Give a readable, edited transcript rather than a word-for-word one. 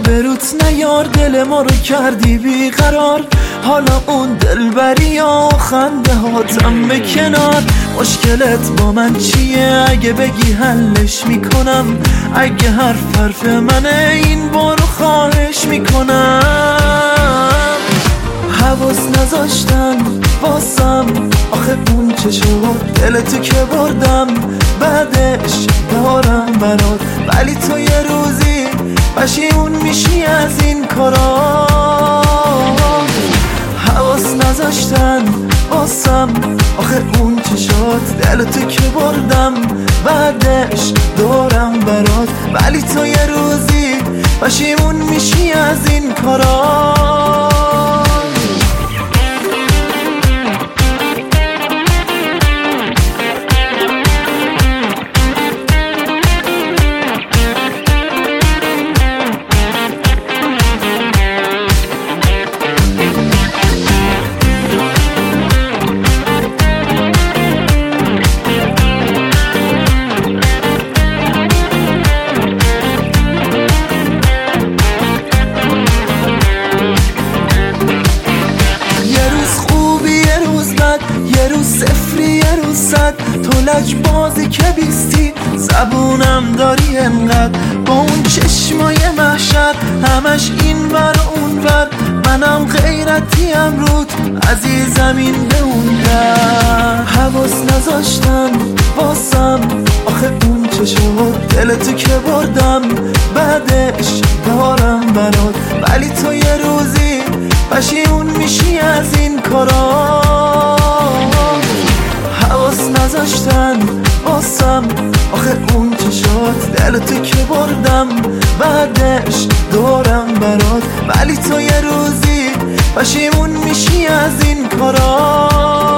آبروت نیار، دل ما رو کردی بیقرار. حالا اون دلبری ها خنده هاتم به کنار. مشکلت با من چیه؟ اگه بگی حلش میکنم. اگه حرف منه این بارو خواهش میکنم. حواس نذاشتن واسم، آخه اون چه شد؟ دلتو که بردم بعدش دارم برات، ولی تو یه روزی پشیمون میشی از این کارا. حواس نذاشتن واسم، آخه اون چه شد؟ دلتو که بردم بعدش دارم برات، ولی تو یه روزی پشیمون میشی از این کارا. یه روز صفری یه روز صد، تو لج بازی که بیستی زبونم داری انقدر. با اون چشمای محشر همش این ور اون ور، منم غیرتی امرود عزیزم این به اون در. حواس نذاشتن واسم، آخه اون چه شد؟ دلتو که بردم بعدش دارم برات، ولی تو یه روزی پشیمون میشی از این کارا. حواس نذاشتن واسم، آخه اون چه شد؟ دلتو که بردم بعدش دارم برات، ولی تو یه روزی پشیمون میشی از این کارا.